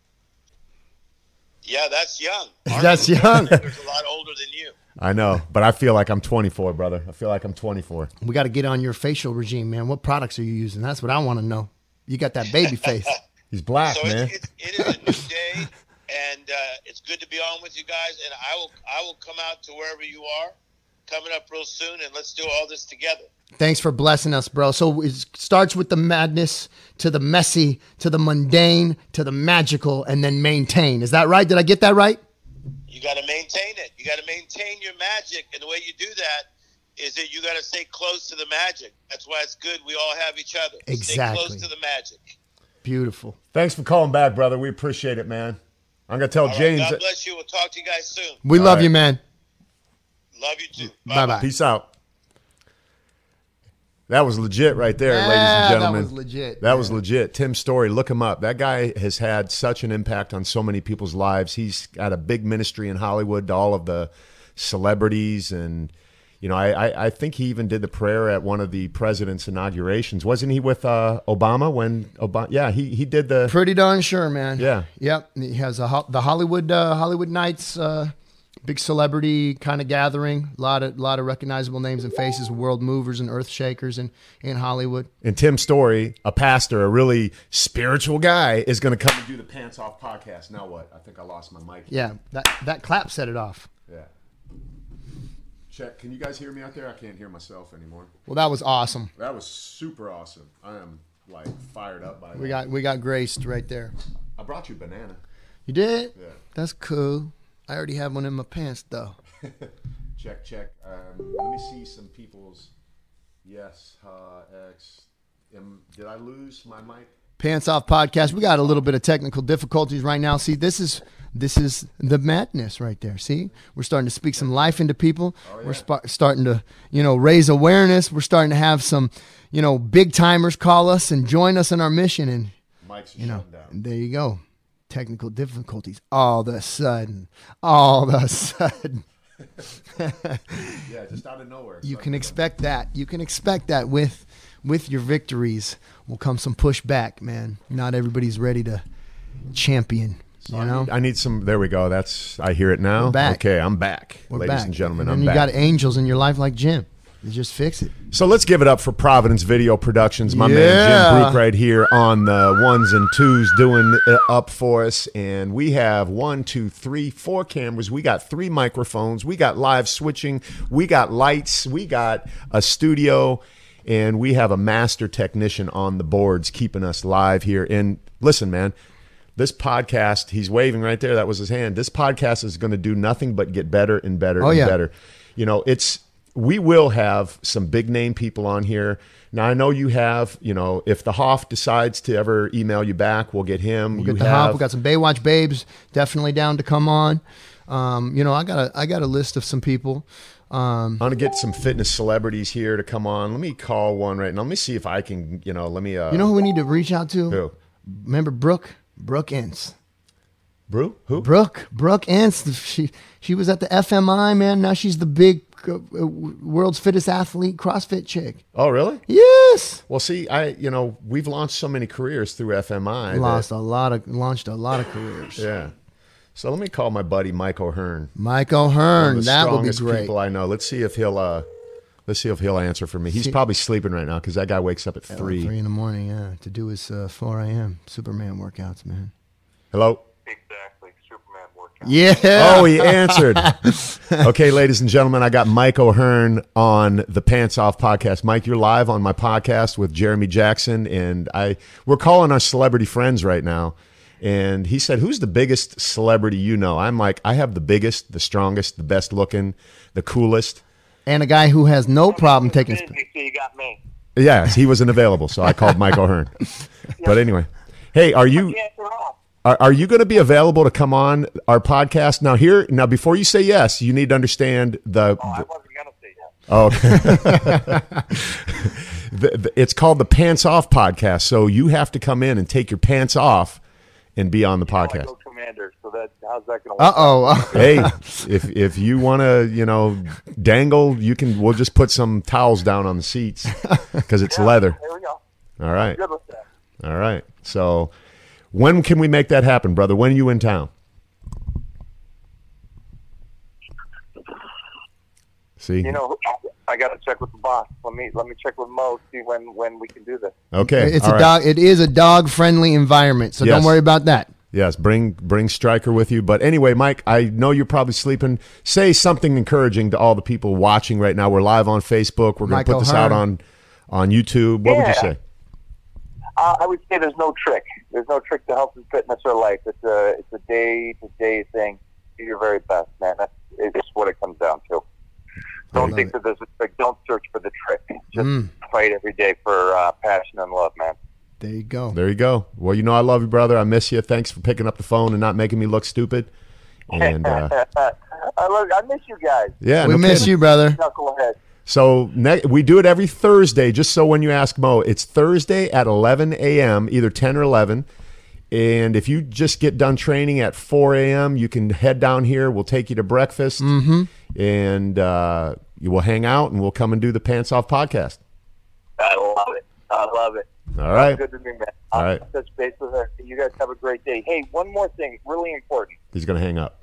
Yeah, that's young. That's young. There's a lot older than you. I know, but I feel like I'm twenty-four, brother. I feel like I'm twenty-four. We got to get on your facial regime, man. What products are you using? That's what I want to know. You got that baby face. He's black, So man. it, it, it is a new day, and uh, it's good to be on with you guys. And I will I will come out to wherever you are, coming up real soon, and let's do all this together. Thanks for blessing us, bro. So it starts with the madness to the messy to the mundane to the magical and then maintain. Is that right? Did I get that right? You got to maintain it. You got to maintain your magic, and the way you do that is that you got to stay close to the magic. That's why it's good we all have each other. Exactly. Stay close to the magic. Beautiful. Thanks for calling back, brother. We appreciate it, man. I'm going to tell All right, James. God that- bless you. We'll talk to you guys soon. We All love right. you, man. Love you too. Bye-bye. Peace out. That was legit right there, Yeah, ladies and that gentlemen. was legit, That was man. legit. Tim Story, look him up. That guy has had such an impact on so many people's lives. He's got a big ministry in Hollywood to all of the celebrities. And, you know, I, I, I think he even did the prayer at one of the president's inaugurations. Wasn't he with uh, Obama when Obama? Yeah, he, he did the. Pretty darn sure, man. Yeah. Yep. He has a ho- the Hollywood uh, Hollywood Nights, uh, big celebrity kind of gathering. A lot of lot of recognizable names and faces, world movers and earth shakers in, in Hollywood. And Tim Story, a pastor, a really spiritual guy, is going to come and do the Pants Off podcast. Now what? I think I lost my mic. Yeah, that that clap set it off. Yeah. Check. Can you guys hear me out there? I can't hear myself anymore. Well, that was awesome. That was super awesome. I am like fired up by that. We got we got graced right there. I brought you a banana. You did? Yeah. That's cool. I already have one in my pants though. Check, check. Um, let me see some people's. Yes, uh, X. Am, did I lose my mic? Pants Off podcast. We got a little bit of technical difficulties right now. See, this is this is the madness right there. See, we're starting to speak some life into people. Oh, yeah. We're sp- starting to, you know, raise awareness. We're starting to have some, you know, big timers call us and join us in our mission. And Mics are you know, shutting down. there you go. Technical difficulties. All of a sudden, all of a sudden. Yeah, just out of nowhere. You So- can expect that. You can expect that with with your victories will come some pushback, man. Not everybody's ready to champion. You I know, need, I need some. There we go. That's. I hear it now. We're back. Okay, I'm back, We're ladies back. and gentlemen. And I'm then you back. got angels in your life like Jim. You just fix it. So let's give it up for Providence Video Productions. My Yeah. man Jim Brook right here on the ones and twos doing it up for us. And we have one, two, three, four cameras. We got three microphones. We got live switching. We got lights. We got a studio. And we have a master technician on the boards keeping us live here. And listen, man, this podcast, he's waving right there. That was his hand. This podcast is going to do nothing but get better and better Oh, and yeah. better. You know, it's we will have some big name people on here. Now, I know you have, you know, if the Hoff decides to ever email you back, we'll get him. We you got the have, Hop. We got some Baywatch babes definitely down to come on. Um, you know, I got a I got a list of some people. Um, I'm gonna get some fitness celebrities here to come on. Let me call one right now. Let me see if I can, you know, let me. Uh, you know who we need to reach out to? who? Remember Brooke? Brooke Ince. Brew? Who? Brooke, Brooke Ince. She she was at the F M I, man. Now she's the big uh, world's fittest athlete, CrossFit chick. Oh, really? Yes. Well, see, I, you know, we've launched so many careers through F M I. that- Lost a lot of launched a lot of careers. yeah. So let me call my buddy Mike O'Hearn. Mike One O'Hearn, of the that would be strongest great. people I know. Let's see if he'll. Uh, let's see if he'll answer for me. He's See- probably sleeping right now because that guy wakes up at At three. Three in the morning, yeah, to do his uh, four a.m. Superman workouts, man. Hello. Exactly. Superman workout. Yeah. Oh, he answered. Okay, ladies and gentlemen, I got Mike O'Hearn on the Pants Off podcast. Mike, you're live on my podcast with Jeremy Jackson, and I we're calling our celebrity friends right now. And he said, "Who's the biggest celebrity you know?" I'm like, "I have the biggest, the strongest, the best looking, the coolest." And a guy who has no problem taking. Sp- Busy, so you got me. Yes, he wasn't available, so I called Mike O'Hearn. But anyway, hey, are you? Yes, they're all. Are, are you going to be available to come on our podcast now? Here now, before you say yes, you need to understand the. Oh, I the wasn't gonna say that. oh, okay. the, the, it's called the Pants Off podcast, so you have to come in and take your pants off and be on the I podcast. go Commander, so that how's that gonna work? Uh oh. Hey, if if you want to, you know, dangle, you can. We'll just put some towels down on the seats because it's leather. There we go. All right, Good with that. all right. So, when can we make that happen, brother? When are you in town? See, You know, I got to check with the boss. Let me let me check with Mo, see when when we can do this. okay, It's all a right. dog. It is a dog friendly environment, so Yes. don't worry about that. Yes, bring bring Stryker with you. But anyway, Mike, I know you're probably sleeping. Say something encouraging to all the people watching right now. We're live on Facebook. We're going Mike to put this out O'Hearn. on on YouTube. What would you Yeah. say? Uh, I would say there's no trick. There's no trick to health and fitness or life. It's a it's a day to day thing. Do your very best, man. That's it's what it comes down to. Don't love think it. that there's a trick. Don't don't search for the trick. Just Mm. fight every day for uh, passion and love, man. There you go. There you go. Well, you know I love you, brother. I miss you. Thanks for picking up the phone and not making me look stupid. And uh, I love. I miss you guys. yeah, we no miss kidding. you, brother. Knucklehead. So ne- we do it every Thursday, just so when you ask Mo, it's Thursday at eleven a.m., either ten or eleven. And if you just get done training at four a.m., you can head down here. We'll take you to breakfast, Mm-hmm. and uh, you will hang out, and we'll come and do the Pants Off podcast. I love it. I love it. All right. Good to me, man. All I'll right. touch base with her. You guys have a great day. Hey, one more thing, really important. He's going to hang up.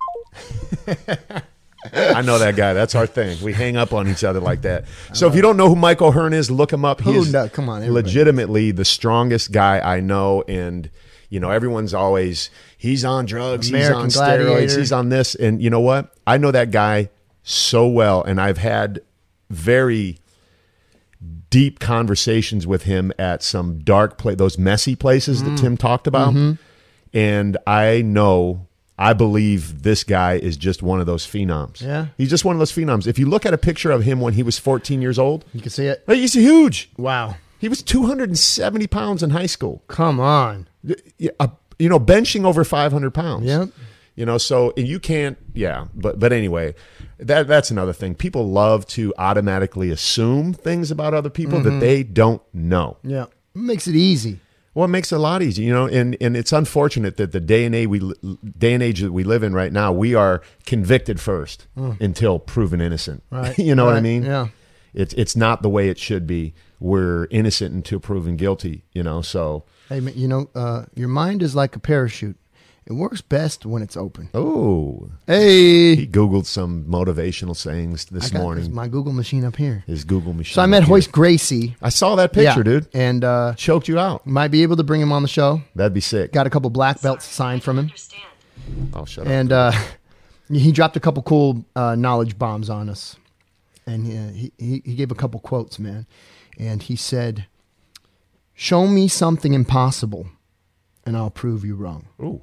I know that guy. That's our thing. We hang up on each other like that. So if you don't know who Mike O'Hearn is, look him up. He Who is does? Come on, everybody. legitimately the strongest guy I know. And, you know, everyone's always, he's on drugs, American he's on steroids, Gladiator. he's on this. And you know what? I know that guy so well. And I've had very deep conversations with him at some dark place, those messy places Mm. that Tim talked about. Mm-hmm. And I know, I believe this guy is just one of those phenoms. Yeah. He's just one of those phenoms. If you look at a picture of him when he was fourteen years old, You can see it. hey, he's huge. Wow. He was two hundred seventy pounds in high school. Come on. Yeah, uh, You know, benching over five hundred pounds. Yep. You know, so and you can't, yeah. But but anyway, that that's another thing. People love to automatically assume things about other people Mm-hmm. that they don't know. Yeah. Makes it easy. Well, it makes it a lot easier, you know, and, and it's unfortunate that the day and age we day and age that we live in right now, we are convicted first until proven innocent. Right. You know what I Right. mean? Yeah. It's it's not the way it should be. We're innocent until proven guilty. You know, so Hey, man, you know, uh, your mind is like a parachute. It works best when it's open. oh, Hey. he Googled some motivational sayings this I got morning. my Google machine up here. His Google machine. So I met up here. Hoist Gracie. I saw that picture, Yeah. dude. And uh, Choked you out. might be able to bring him on the show. That'd be sick. Got a couple black belts signed from him. Understand. Oh, shut up. And uh, he dropped a couple cool uh, knowledge bombs on us. And he, he, he gave a couple quotes, man. And he said, "Show me something impossible, and I'll prove you wrong." Ooh.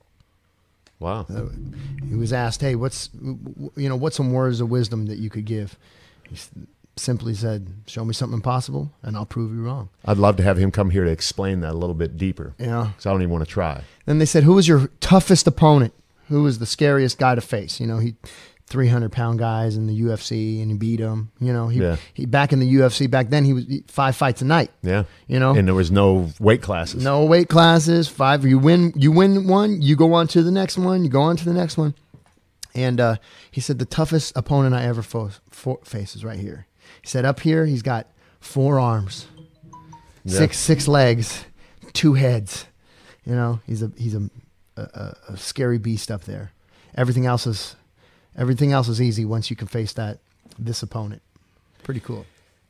Wow. He was asked, "Hey, what's you know what's some words of wisdom that you could give?" He s- simply said, "Show me something impossible, and I'll prove you wrong." I'd love to have him come here to explain that a little bit deeper. Yeah. Because I don't even want to try. Then they said, "Who was your toughest opponent? Who was the scariest guy to face?" You know, he three hundred pound guys in the U F C, and he beat them. You know, he Yeah. he back in the U F C back then. He was five fights a night. Yeah. You know? And there was no weight classes. No weight classes. Five. You win. You win one. You go on to the next one. You go on to the next one. And uh, he said the toughest opponent I ever fo- fo- face is right here. He said up here he's got four arms, Yeah. six six legs, two heads. You know, he's a he's a, a a scary beast up there. Everything else is everything else is easy once you can face that this opponent. Pretty cool.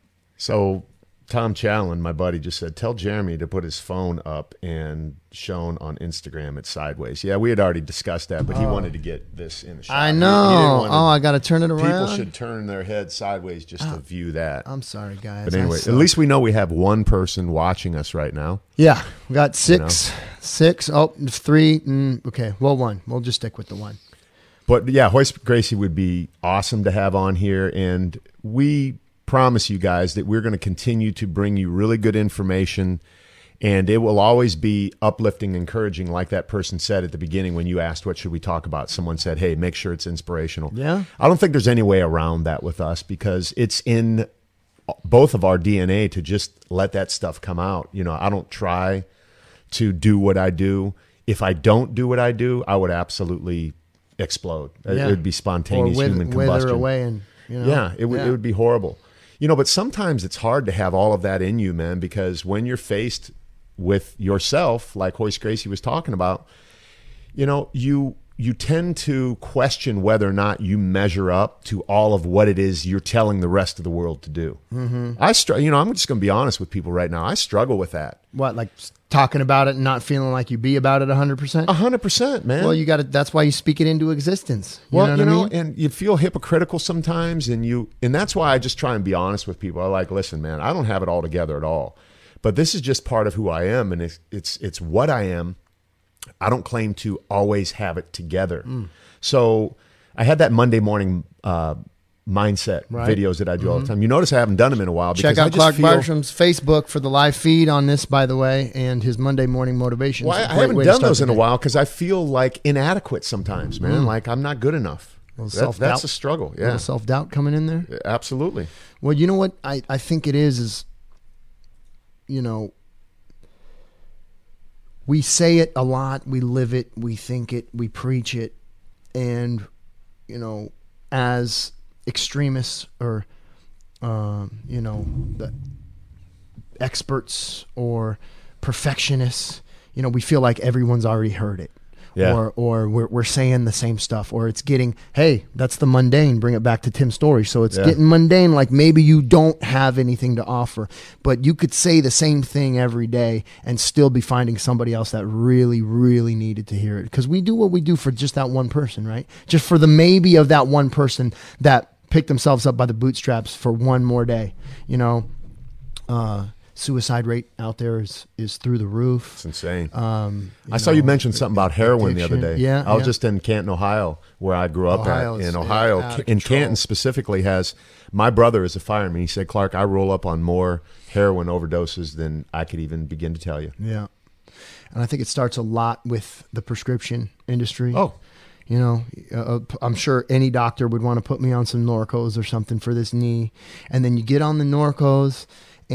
So Tom Challen, my buddy, just said, tell Jeremy to put his phone up and shown on Instagram at Sideways. Yeah, we had already discussed that, but he wanted to get this in the shot. I He- he know. didn't want to- Oh, I got to turn it People around. Oh. should turn their head sideways just to view that. I'm sorry, guys. But I anyway, at suck. least we know we have one person watching us right now. Yeah, we got six, six. Oh, three. Mm, okay, well, one. We'll just stick with the one. But yeah, Hoist Gracie would be awesome to have on here. And we promise you guys that we're going to continue to bring you really good information. And it will always be uplifting, encouraging, like that person said at the beginning when you asked, what should we talk about? Someone said, hey, make sure it's inspirational. Yeah. I don't think there's any way around that with us because it's in both of our D N A to just let that stuff come out. You know, I don't try to do what I do. If I don't do what I do, I would absolutely explode. It- Yeah. It would be spontaneous or with, human wither combustion. away, and you know. Yeah, it would Yeah. it would be horrible. You know, but sometimes it's hard to have all of that in you, man, because when you're faced with yourself, like Hoist Gracie was talking about, you know, you you tend to question whether or not you measure up to all of what it is you're telling the rest of the world to do. Mm-hmm. I str- you know, I'm just going to be honest with people right now. I struggle with that. What, like s- talking about it and not feeling like you be about it one hundred percent? A hundred percent, man. Well, you got to. That's why you speak it into existence. You Well, know what you I know, mean? and you feel hypocritical sometimes, and you, and that's why I just try and be honest with people. I like, listen, man, I don't have it all together at all, but this is just part of who I am, and it's it's it's what I am. I don't claim to always have it together. Mm. So I had that Monday morning uh, mindset Right. videos that I do all the time. You notice I haven't done them in a while. Check because I out just Clark feel, Bartram's Facebook for the live feed on this, by the way, and his Monday morning motivation. Well, I, I haven't done those in a while because I feel like inadequate sometimes, man. Like I'm not good enough. That, self-doubt. that's a struggle. Yeah, Self doubt coming in there. absolutely. Well, you know what I, I think it is is, you know, we say it a lot, we live it, we think it, we preach it, and, you know, as extremists or, um, you know, the experts or perfectionists, you know, we feel like everyone's already heard it. Yeah. Or, or we're, we're saying the same stuff, or it's getting, hey, that's the mundane. Bring it back to Tim's story. So it's Yeah. getting mundane. Like maybe you don't have anything to offer, but you could say the same thing every day and still be finding somebody else that really, really needed to hear it. Because we do what we do for just that one person, right? Just for the maybe of that one person that picked themselves up by the bootstraps for one more day. You know, uh, suicide rate out there is, is through the roof. It's insane. Um, I saw you mention something about heroin the other addiction. day. Yeah, I was yeah. just in Canton, Ohio, where I grew up Ohio's, at. In yeah, Ohio, out of in control. Canton specifically, has my brother is a fireman. He said, Clark, I roll up on more heroin overdoses than I could even begin to tell you. Yeah. And I think it starts a lot with the prescription industry. Oh. You know, uh, I'm sure any doctor would want to put me on some Norcos or something for this knee. And then you get on the Norcos,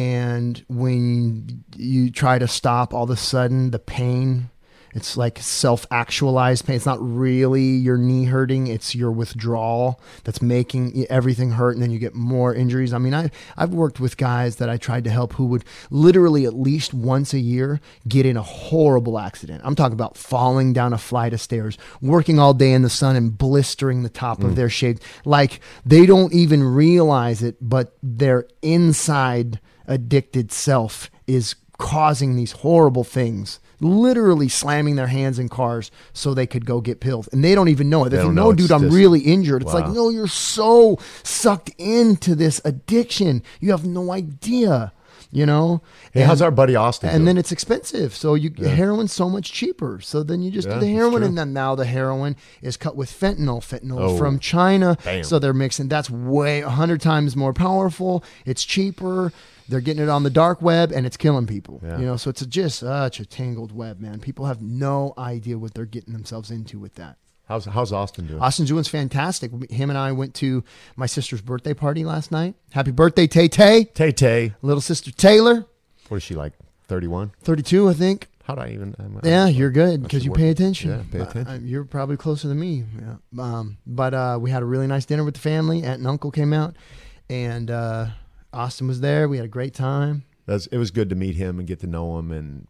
and when you try to stop, all of a sudden the pain, it's like self-actualized pain. It's not really your knee hurting. It's your withdrawal that's making everything hurt, and then you get more injuries. I mean, I, I've worked with guys that I tried to help who would literally at least once a year get in a horrible accident. I'm talking about falling down a flight of stairs, working all day in the sun and blistering the top of their shape. Like they don't even realize it, but their inside addicted self is causing these horrible things, literally slamming their hands in cars so they could go get pills. And they don't even know it. They, They think, don't no, know. It's dude, I'm just- really injured. It's Wow. like, no, you're so sucked into this addiction. You have no idea, you know? Hey, how's our buddy Austin And doing? then it's expensive. So you heroin's so much cheaper. So then you just Yeah, do the that's heroin, true. and then now the heroin is cut with fentanyl. Fentanyl Oh, from China. bam. So they're mixing. That's way a hundred times more powerful. It's cheaper. They're getting it on the dark web, and it's killing people. Yeah. You know, so it's a, just such a tangled web, man. People have no idea what they're getting themselves into with that. How's how's Austin doing? Austin doing's fantastic. Him and I went to my sister's birthday party last night. Happy birthday, Tay Tay. Tay Tay. Little sister Taylor, What is she like? thirty-one? thirty-two, I think. How'd I even? I'm, Yeah, I'm- you're good I because should you work- pay attention. Yeah, pay Uh, attention. you're probably closer than me. Yeah. Um, but uh, we had a really nice dinner with the family. Aunt and uncle came out, and uh, Austin was there. We had a great time. That's, it was good to meet him and get to know him and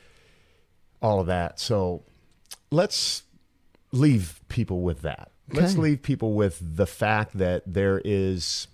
all of that. So let's leave people with that. Let's Okay. leave people with the fact that there is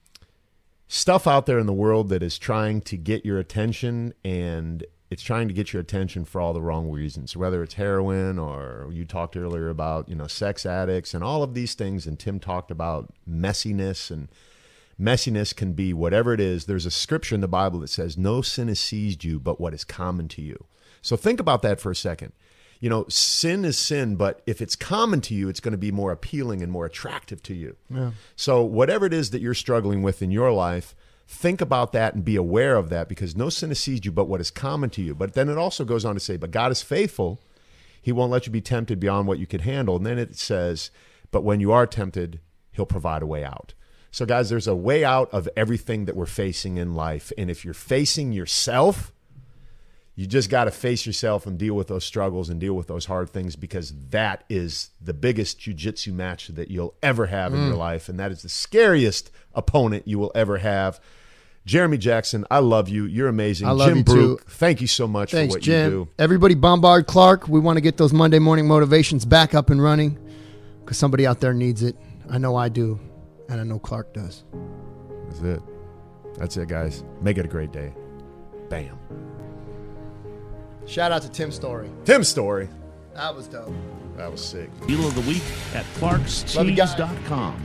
stuff out there in the world that is trying to get your attention, and it's trying to get your attention for all the wrong reasons, whether it's heroin or you talked earlier about, you know, sex addicts and all of these things. And Tim talked about messiness, and messiness can be whatever it is. There's a scripture in the Bible that says, no sin has seized you but what is common to you. So think about that for a second. You know, sin is sin, but if it's common to you, it's going to be more appealing and more attractive to you. Yeah. So whatever it is that you're struggling with in your life, think about that and be aware of that, because no sin has seized you but what is common to you. But then it also goes on to say, but God is faithful. He won't let you be tempted beyond what you could handle. And then it says, but when you are tempted, he'll provide a way out. So guys, there's a way out of everything that we're facing in life. And if you're facing yourself, you just got to face yourself and deal with those struggles and deal with those hard things, because that is the biggest jiu-jitsu match that you'll ever have in your life. And that is the scariest opponent you will ever have. Jeremy Jackson, I love you. You're amazing. I love Jim you Brook, too. thank you so much Thanks, for what Jim. you do. Everybody bombard Clark. We want to get those Monday morning motivations back up and running because somebody out there needs it. I know I do, and I know Clark does. That's it. That's it, guys. Make it a great day. Bam. Shout out to Tim Story. Tim's story. That was dope. That was sick. Deal of the week at clarks Love you cheese guys. dot com.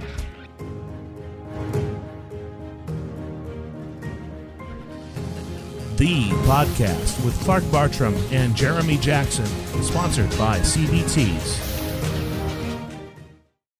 The podcast with Clark Bartram and Jeremy Jackson, sponsored by C B Ts.